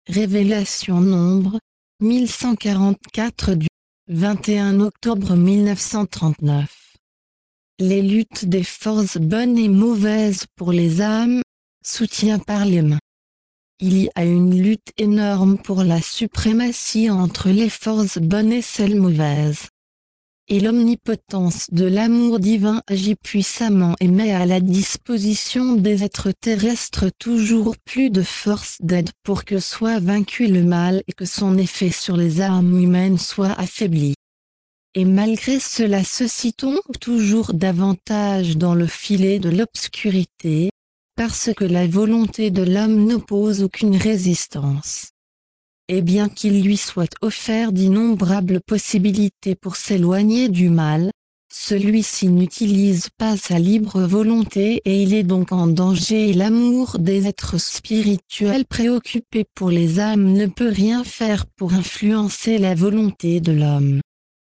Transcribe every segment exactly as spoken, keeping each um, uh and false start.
Révélation Nombre, mille cent quarante-quatre du vingt et un octobre mille neuf cent trente-neuf. Les luttes des forces bonnes et mauvaises pour les âmes, soutien par les mains. Il y a une lutte énorme pour la suprématie entre les forces bonnes et celles mauvaises. Et l'omnipotence de l'amour divin agit puissamment et met à la disposition des êtres terrestres toujours plus de force d'aide pour que soit vaincu le mal et que son effet sur les âmes humaines soit affaibli. Et malgré cela ceux-ci tombent toujours davantage dans le filet de l'obscurité, parce que la volonté de l'homme n'oppose aucune résistance. Et bien qu'il lui soit offert d'innombrables possibilités pour s'éloigner du mal, celui-ci n'utilise pas sa libre volonté et il est donc en danger et l'amour des êtres spirituels préoccupés pour les âmes ne peut rien faire pour influencer la volonté de l'homme.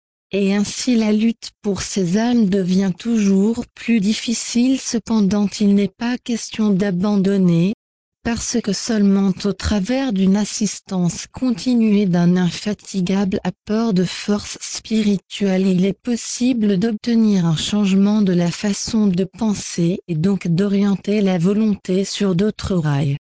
Et ainsi la lutte pour ces âmes devient toujours plus difficile, cependant il n'est pas question d'abandonner, parce que seulement au travers d'une assistance continue et d'un infatigable apport de force spirituelle il est possible d'obtenir un changement de la façon de penser et donc d'orienter la volonté sur d'autres rails.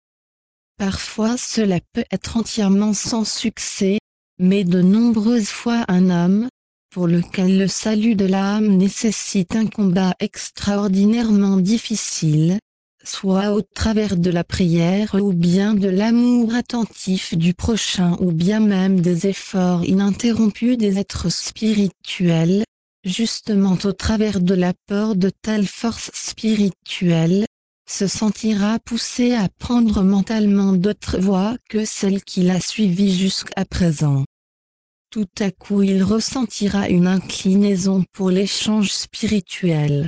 Parfois cela peut être entièrement sans succès, mais de nombreuses fois un homme, pour lequel le salut de l'âme nécessite un combat extraordinairement difficile, soit au travers de la prière ou bien de l'amour attentif du prochain ou bien même des efforts ininterrompus des êtres spirituels, justement au travers de l'apport de telles forces spirituelles, se sentira poussé à prendre mentalement d'autres voies que celles qu'il a suivies jusqu'à présent. Tout à coup il ressentira une inclinaison pour l'échange spirituel.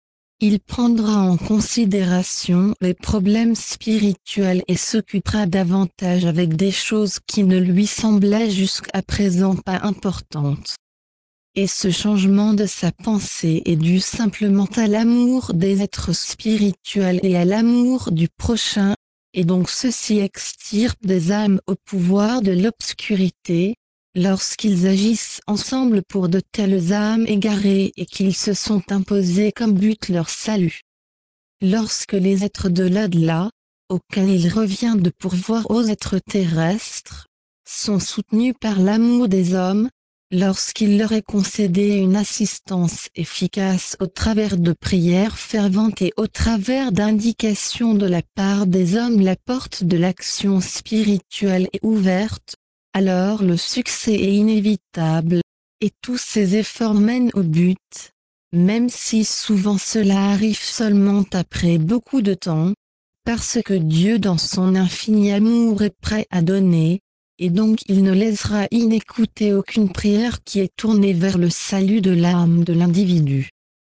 Il prendra en considération les problèmes spirituels et s'occupera davantage avec des choses qui ne lui semblaient jusqu'à présent pas importantes. Et ce changement de sa pensée est dû simplement à l'amour des êtres spirituels et à l'amour du prochain, et donc ceci extirpe des âmes au pouvoir de l'obscurité, lorsqu'ils agissent ensemble pour de telles âmes égarées et qu'ils se sont imposés comme but leur salut. Lorsque les êtres de l'au-delà, auxquels il revient de pourvoir aux êtres terrestres, sont soutenus par l'amour des hommes, lorsqu'il leur est concédé une assistance efficace au travers de prières ferventes et au travers d'indications de la part des hommes, la porte de l'action spirituelle est ouverte, alors le succès est inévitable, et tous ces efforts mènent au but, même si souvent cela arrive seulement après beaucoup de temps, parce que Dieu dans son infini amour est prêt à donner, et donc il ne laissera inécoutée aucune prière qui est tournée vers le salut de l'âme de l'individu.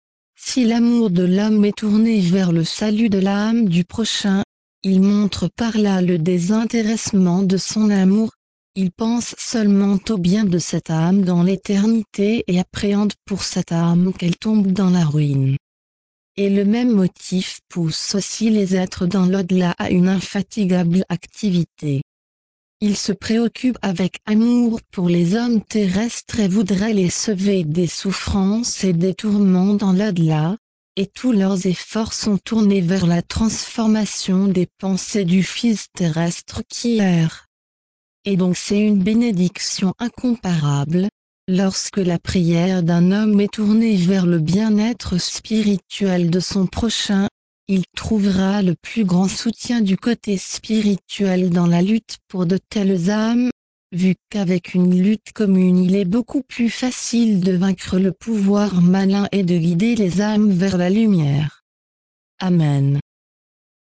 Si l'amour de l'homme est tourné vers le salut de l'âme du prochain, il montre par là le désintéressement de son amour. Il pense seulement au bien de cette âme dans l'éternité et appréhende pour cette âme qu'elle tombe dans la ruine. Et le même motif pousse aussi les êtres dans l'au-delà à une infatigable activité. Il se préoccupe avec amour pour les hommes terrestres et voudrait les sauver des souffrances et des tourments dans l'au-delà, et tous leurs efforts sont tournés vers la transformation des pensées du Fils terrestre qui erre. Et donc c'est une bénédiction incomparable, lorsque la prière d'un homme est tournée vers le bien-être spirituel de son prochain, il trouvera le plus grand soutien du côté spirituel dans la lutte pour de telles âmes, vu qu'avec une lutte commune il est beaucoup plus facile de vaincre le pouvoir malin et de guider les âmes vers la lumière. Amen.